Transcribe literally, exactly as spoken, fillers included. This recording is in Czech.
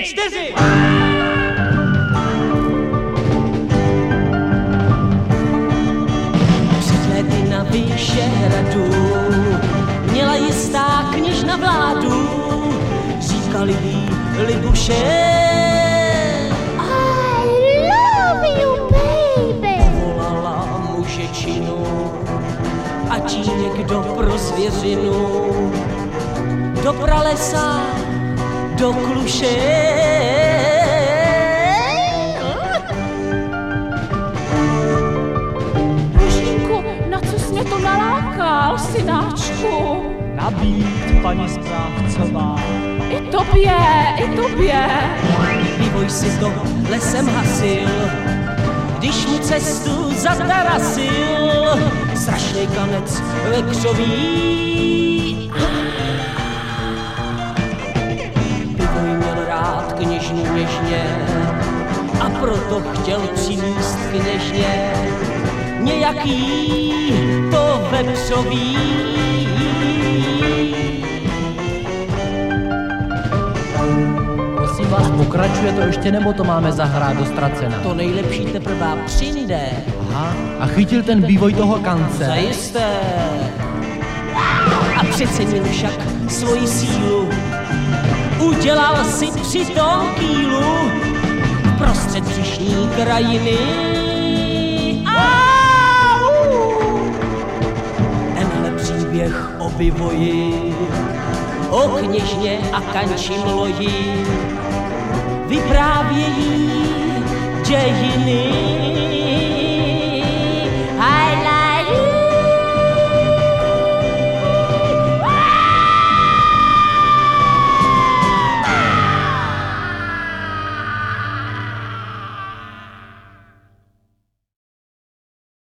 čtyři! Před lety na Vyšehradu měla jistá kněžna vládu, říkali jí Libuše. I love you, baby. Povolala mužečinu, ať jí někdo pro zvěřinu do pralesa, do kluše. Božínku, na co jsi mě to nalákal, synáčku? Nabít, paní správcová. I tobě, i tobě. Vývoj si to lesem hasil, když mu cestu zatarasil strašný kanec vekřový. Vývoj měl rád kněžnu něžně a proto chtěl přinést kněžně nějaký to vepřový. Prosím vás, pokračuje to ještě, nebo to máme zahrát do ztracena? To nejlepší teprve přijde. Aha, a chytil ten bývoj toho kance. Zajisté. A přecenil však svoji sílu. Udělal si přitom kýlu prostřed břišní krajiny. Au! Tenhle příběh o vývoji, o kněžně a kančím loji vyprávějí dějiny.